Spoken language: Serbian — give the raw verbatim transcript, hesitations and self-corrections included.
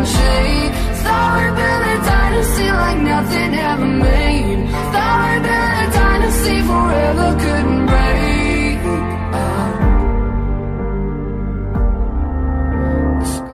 shade. Thought we built a dynasty like nothing ever made.